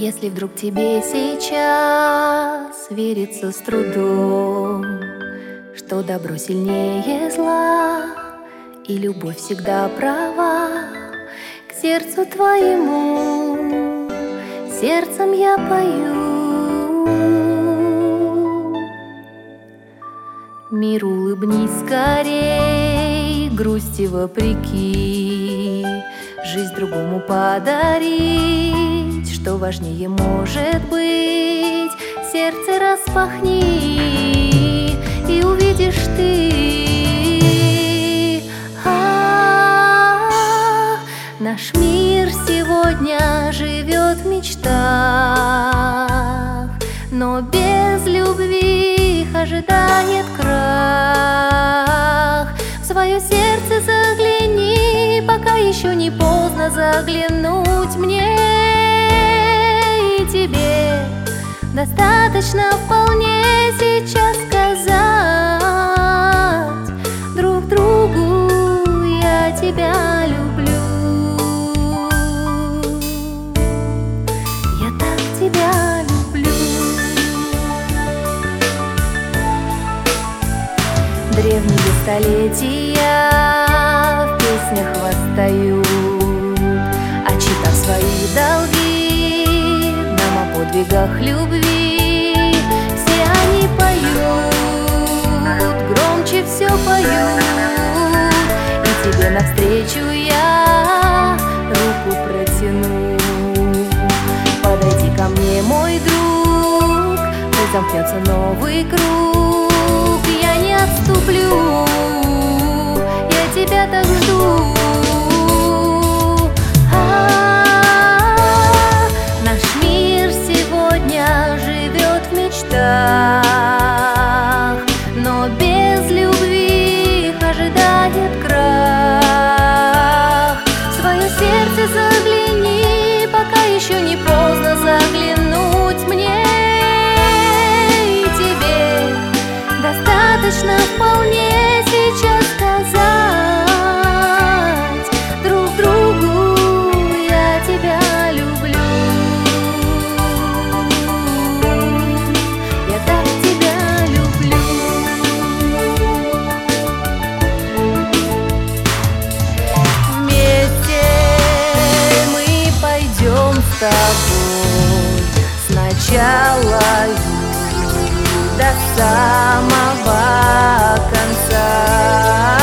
Если вдруг тебе сейчас верится с трудом, что добро сильнее зла и любовь всегда права, к сердцу твоему сердцем я пою. Мир, улыбнись скорей, грусти вопреки, жизнь другому подарить, что важнее может быть. Сердце распахни, и увидишь ты. Наш мир сегодня живет в мечтах, но без любви их ожидает крах. В свое сердце загляни, пока еще не поздно заглянуть мне и тебе. Достаточно вполне сейчас сказать друг другу: я тебя люблю. Я так тебя люблю. Древние столетия в песнях восстают, отчитав свои долги нам о подвигах любви. Все они поют, громче все поют, и тебе навстречу я руку протяну. Подойди ко мне, мой друг, пусть замкнется новый круг. Я не отступлю, я тебя так жду. Наш мир сегодня живет в мечтах, но без любви их ожидает крах. В свое сердце загляни, пока еще не поздно заглянуть мне и тебе. Достаточно вполне сейчас сказать друг другу: я тебя люблю. Я так тебя люблю. Вместе мы пойдем с тобой сначала до самого конца.